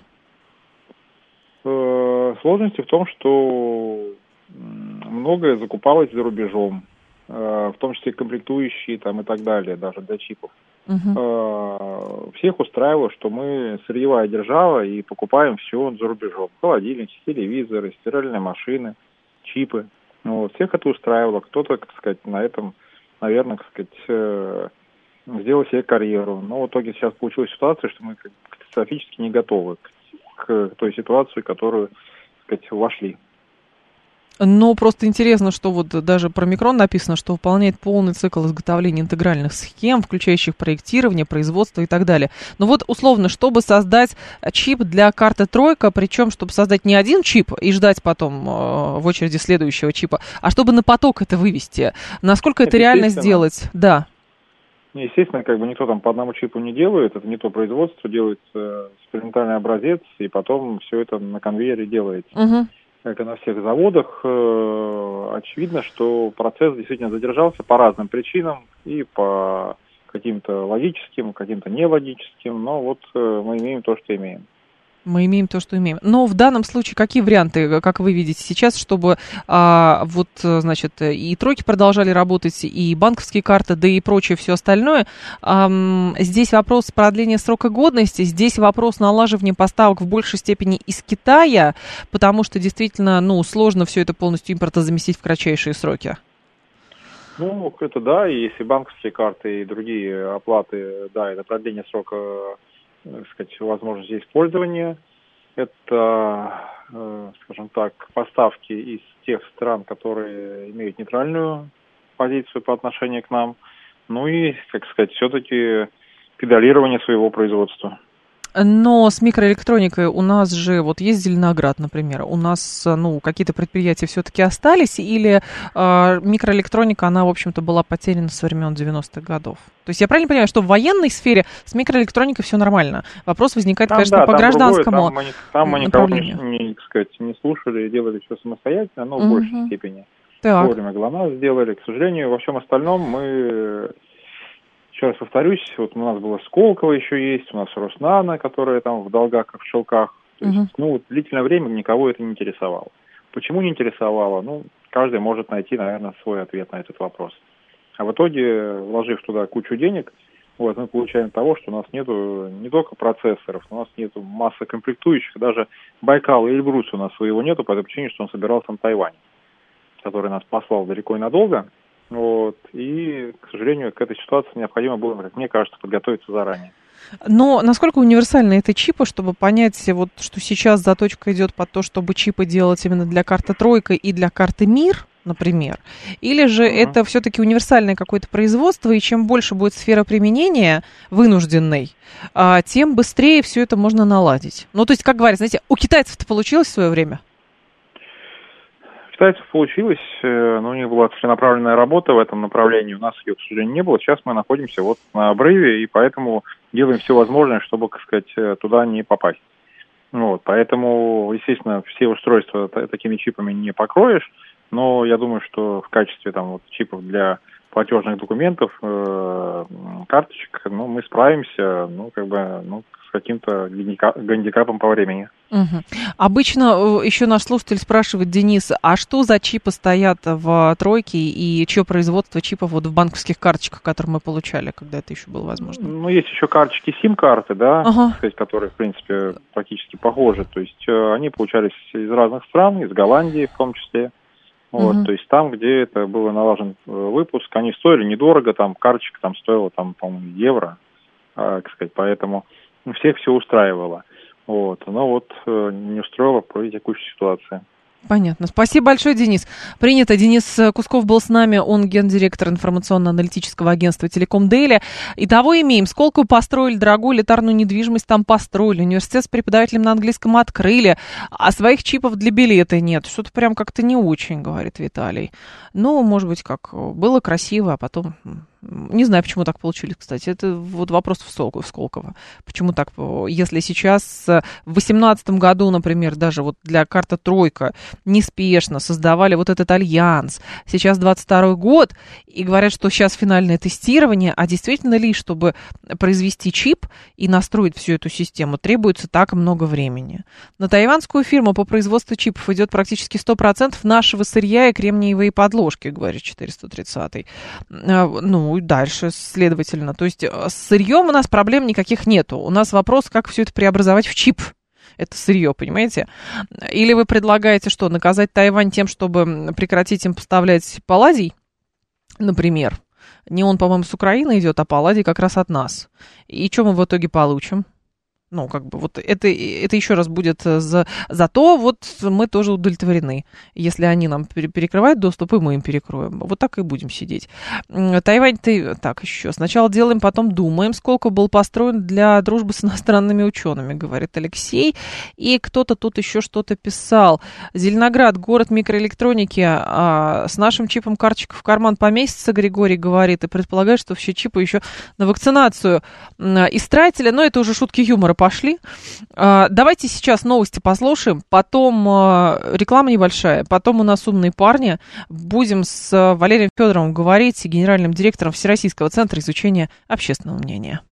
Сложности в том, что многое закупалось за рубежом, в том числе комплектующие там, и так далее, даже для чипов. Uh-huh. Всех устраивало, что мы сырьевая держава и покупаем все за рубежом. Холодильники, телевизоры, стиральные машины, чипы. Вот. Всех это устраивало. Кто-то, так сказать, на этом, наверное, так сказать, сделал себе карьеру. Но в итоге сейчас получилась ситуация, что мы катастрофически не готовы к той ситуации, в которую, так сказать, вошли. Ну, просто интересно, что вот даже про Микрон написано, что выполняет полный цикл изготовления интегральных схем, включающих проектирование, производство и так далее. Но вот условно, чтобы создать чип для карты «Тройка», причем, чтобы создать не один чип и ждать потом э, в очереди следующего чипа, а чтобы на поток это вывести, насколько это, это реально сделать? Да. Естественно, как бы никто там по одному чипу не делает, это не то производство, делается экспериментальный образец, и потом все это на конвейере делается. Угу. Как и на всех заводах, очевидно, что процесс действительно задержался по разным причинам, и по каким-то логическим, каким-то нелогическим, но вот мы имеем то, что имеем. Мы имеем то, что имеем. Но в данном случае какие варианты, как вы видите сейчас, чтобы а, вот, значит, и тройки продолжали работать, и банковские карты, да и прочее все остальное. А, здесь вопрос продления срока годности, здесь вопрос налаживания поставок в большей степени из Китая, потому что действительно, ну, сложно все это полностью импортозаместить в кратчайшие сроки. Ну, это да, и если банковские карты и другие оплаты, да, это продление срока, так сказать, возможности использования. Это, скажем так, поставки из тех стран, которые имеют нейтральную позицию по отношению к нам. Ну и, как сказать, все-таки педалирование своего производства. Но с микроэлектроникой у нас же, вот есть Зеленоград, например, у нас, ну, какие-то предприятия все-таки остались, или э, микроэлектроника, она, в общем-то, была потеряна со времен девяностых годов? То есть я правильно понимаю, что в военной сфере с микроэлектроникой все нормально? Вопрос возникает, там, конечно, да, по гражданскому другое, там мы, там мы никого не, не, так сказать, не слушали, делали все самостоятельно, но в угу. большей степени. Так. Вовремя ГЛОНАСС сделали. К сожалению, во всем остальном мы... Еще раз повторюсь, вот у нас было Сколково еще есть, у нас Роснано, которая там в долгах, как в шелках. То есть, uh-huh. ну, вот длительное время никого это не интересовало. Почему не интересовало? Ну, каждый может найти, наверное, свой ответ на этот вопрос. А в итоге, вложив туда кучу денег, вот, мы получаем того, что у нас нету не только процессоров, у нас нету массы комплектующих, даже Байкал и Эльбрус у нас своего нету, по той причине, что он собирался на Тайване, который нас послал далеко и надолго. Вот. И, к сожалению, к этой ситуации необходимо было, как мне кажется, подготовиться заранее. Но насколько универсальны это чипы, чтобы понять, вот, что сейчас заточка идет под то, чтобы чипы делать именно для карты «Тройка» и для карты «Мир», например? Или же uh-huh. это все-таки универсальное какое-то производство, и чем больше будет сфера применения вынужденной, тем быстрее все это можно наладить? Ну, то есть, как говорят, знаете, у китайцев-то получилось в свое время? У китайцев получилось, но у них была целенаправленная работа в этом направлении, у нас ее, к сожалению, не было. Сейчас мы находимся вот на обрыве, и поэтому делаем все возможное, чтобы, так сказать, туда не попасть. Вот, поэтому, естественно, все устройства такими чипами не покроешь, но я думаю, что в качестве там, вот, чипов для платежных документов, э, карточек, ну, мы справимся, ну, как бы, ну, с каким-то гандикапом по времени. Угу. Обычно еще наш слушатель спрашивает, Денис, а что за чипы стоят в «Тройке» и чье производство чипов вот в банковских карточках, которые мы получали, когда это еще было возможно? Ну, есть еще карточки сим-карты, да, ага. то есть, которые, в принципе, практически похожи. То есть они получались из разных стран, из Голландии в том числе. Вот, uh-huh. то есть там, где это был налажен выпуск, они стоили недорого, там карточка там стоила, там, по-моему, евро, а, так сказать, поэтому всех все устраивало. Вот, но вот не устроило по текущей ситуации. Понятно. Спасибо большое, Денис. Принято. Денис Кусков был с нами, он гендиректор информационно-аналитического агентства «Телеком Дели». Итого имеем. Сколково построили, дорогую элитарную недвижимость там построили, университет с преподавателем на английском открыли, а своих чипов для билета нет. Что-то прям как-то не очень, говорит Виталий. Ну, может быть, как было красиво, а потом... Не знаю, почему так получилось, кстати. Это вот вопрос в Сколково. Почему так? Если сейчас в восемнадцатом году, например, даже вот для карты «Тройка» неспешно создавали вот этот альянс, сейчас двадцать второй год, и говорят, что сейчас финальное тестирование, а действительно ли, чтобы произвести чип и настроить всю эту систему, требуется так много времени? На тайванскую фирму по производству чипов идет практически сто процентов нашего сырья и кремниевые подложки, говорит четыреста тридцатый. Ну, дальше, следовательно. То есть с сырьем у нас проблем никаких нету. У нас вопрос, как все это преобразовать в чип. Это сырье, понимаете? Или вы предлагаете что, наказать Тайвань тем, чтобы прекратить им поставлять палладий, например? Не он, по-моему, с Украины идет, а палладий как раз от нас. И что мы в итоге получим? Ну, как бы, вот это, это еще раз будет за... Зато вот мы тоже удовлетворены. Если они нам перекрывают доступ, и мы им перекроем. Вот так и будем сидеть. Тайвань, ты... Так, еще. Сначала делаем, потом думаем. Сколько был построен для дружбы с иностранными учеными, говорит Алексей. И кто-то тут еще что-то писал. Зеленоград, город микроэлектроники. А, с нашим чипом карточка в карман поместится, Григорий говорит. И предполагает, что все чипы еще на вакцинацию истратили. Но это уже шутки юмора пошли. Давайте сейчас новости послушаем, потом реклама небольшая, потом у нас умные парни. Будем с Валерием Федоровым говорить, генеральным директором Всероссийского центра изучения общественного мнения.